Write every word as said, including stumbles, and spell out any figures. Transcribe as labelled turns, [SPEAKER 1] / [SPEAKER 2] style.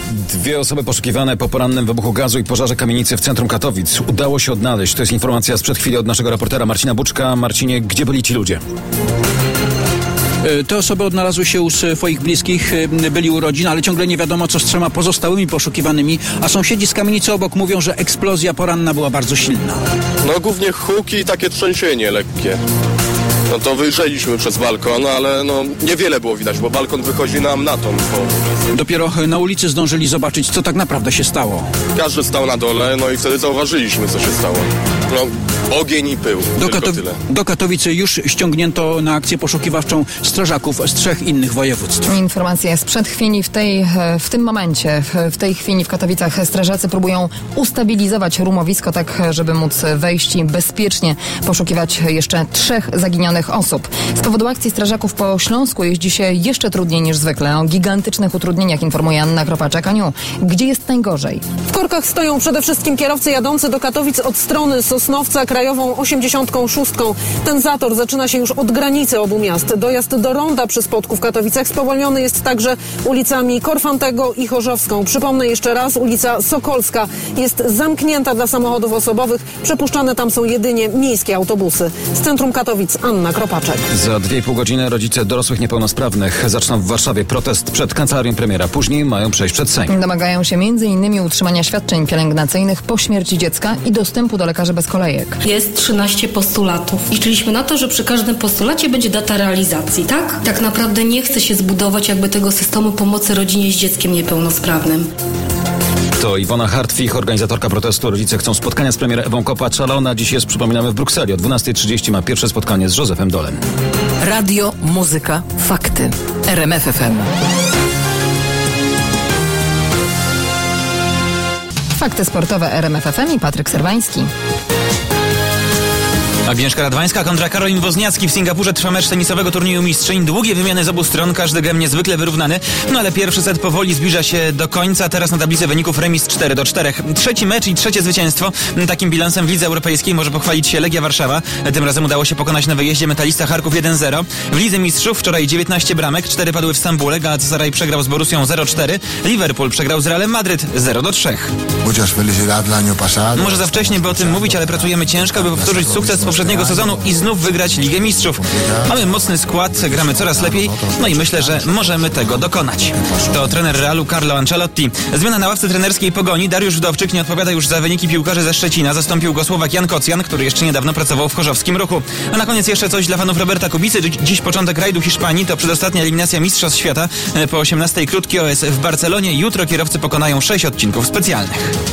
[SPEAKER 1] Dwie osoby poszukiwane po porannym wybuchu gazu i pożarze kamienicy w centrum Katowic udało się odnaleźć. To jest informacja sprzed chwili od naszego reportera Marcina Buczka. Marcinie, gdzie byli ci ludzie?
[SPEAKER 2] Te osoby odnalazły się u swoich bliskich, byli u rodzin, ale ciągle nie wiadomo, co z trzema pozostałymi poszukiwanymi, a sąsiedzi z kamienicy obok mówią, że eksplozja poranna była bardzo silna.
[SPEAKER 3] No głównie huki i takie trzęsienie lekkie. No to wyjrzeliśmy przez balkon, ale no niewiele było widać, bo balkon wychodzi nam na tą. Bo...
[SPEAKER 2] Dopiero na ulicy zdążyli zobaczyć, co tak naprawdę się stało.
[SPEAKER 3] Każdy stał na dole, no i wtedy zauważyliśmy, co się stało. No, ogień i pył,
[SPEAKER 2] do,
[SPEAKER 3] tylko
[SPEAKER 2] Katow-
[SPEAKER 3] tyle.
[SPEAKER 2] do Katowicy już ściągnięto na akcję poszukiwawczą strażaków z trzech innych województw.
[SPEAKER 4] Informacja sprzed chwili, w, tej, w tym momencie, w tej chwili w Katowicach strażacy próbują ustabilizować rumowisko, tak żeby móc wejść i bezpiecznie poszukiwać jeszcze trzech zaginionych osób. Z powodu akcji strażaków po Śląsku jeździ się jeszcze trudniej niż zwykle. O gigantycznych utrudnieniach informuje Anna Kropaczek. Aniu, gdzie jest najgorzej?
[SPEAKER 5] W korkach stoją przede wszystkim kierowcy jadący do Katowic od strony Sosnowca krajową osiemdziesiątką szóstką. Ten zator zaczyna się już od granicy obu miast. Dojazd do ronda przy Spodku w Katowicach spowolniony jest także ulicami Korfantego i Chorzowską. Przypomnę jeszcze raz, ulica Sokolska jest zamknięta dla samochodów osobowych. Przepuszczane tam są jedynie miejskie autobusy. Z centrum Katowic Anna Kropaczek.
[SPEAKER 1] Za dwie i pół godziny rodzice dorosłych niepełnosprawnych zaczną w Warszawie protest przed kancelarią premiera. Później mają przejść przed Sejm.
[SPEAKER 4] Domagają się między innymi utrzymania świadczeń pielęgnacyjnych po śmierci dziecka i dostępu do lekarzy bez kolejek.
[SPEAKER 6] Jest trzynaście postulatów. Liczyliśmy na to, że przy każdym postulacie będzie data realizacji, tak? Tak naprawdę nie chce się zbudować jakby tego systemu pomocy rodzinie z dzieckiem niepełnosprawnym.
[SPEAKER 1] To Iwona Hartwich, organizatorka protestu. Rodzice chcą spotkania z premier Ewą Kopacz, ale ona dziś jest, przypominamy, w Brukseli. O dwunasta trzydzieści ma pierwsze spotkanie z Józefem Dolem.
[SPEAKER 7] Radio, muzyka, fakty. R M F F M.
[SPEAKER 4] Fakty sportowe R M F F M i Patryk Serwański.
[SPEAKER 8] Agnieszka Radwańska kontra Karolin Wozniacki. W Singapurze trwa mecz tenisowego turnieju mistrzyń. Długie wymiany z obu stron, każdy gem niezwykle wyrównany. No ale pierwszy set powoli zbliża się do końca. Teraz na tablicy wyników remis cztery do czterech. Trzeci mecz i trzecie zwycięstwo. Takim bilansem w Lidze Europejskiej może pochwalić się Legia Warszawa. Tym razem udało się pokonać na wyjeździe Metalista Charków jeden zero. W Lidze Mistrzów wczoraj dziewiętnaście bramek, cztery padły w Stambule. Galatasaray przegrał z Borussią zero cztery. Liverpool przegrał z Realem Madryt zero do trzech. Może za wcześnie, by o tym mówić, ale pracujemy ciężko, by powtórzyć sukces z poprzedniego sezonu i znów wygrać Ligę Mistrzów. Mamy mocny skład, gramy coraz lepiej, no i myślę, że możemy tego dokonać. To trener Realu Carlo Ancelotti. Zmiana na ławce trenerskiej Pogoni. Dariusz Wdowczyk nie odpowiada już za wyniki piłkarzy ze Szczecina. Zastąpił go Słowak Jan Kocjan, który jeszcze niedawno pracował w chorzowskim Ruchu. A na koniec jeszcze coś dla fanów Roberta Kubicy. Dziś początek rajdu Hiszpanii, to przedostatnia eliminacja Mistrzostw Świata. Po osiemnastej krótki O S w Barcelonie. Jutro kierowcy pokonają sześć odcinków specjalnych.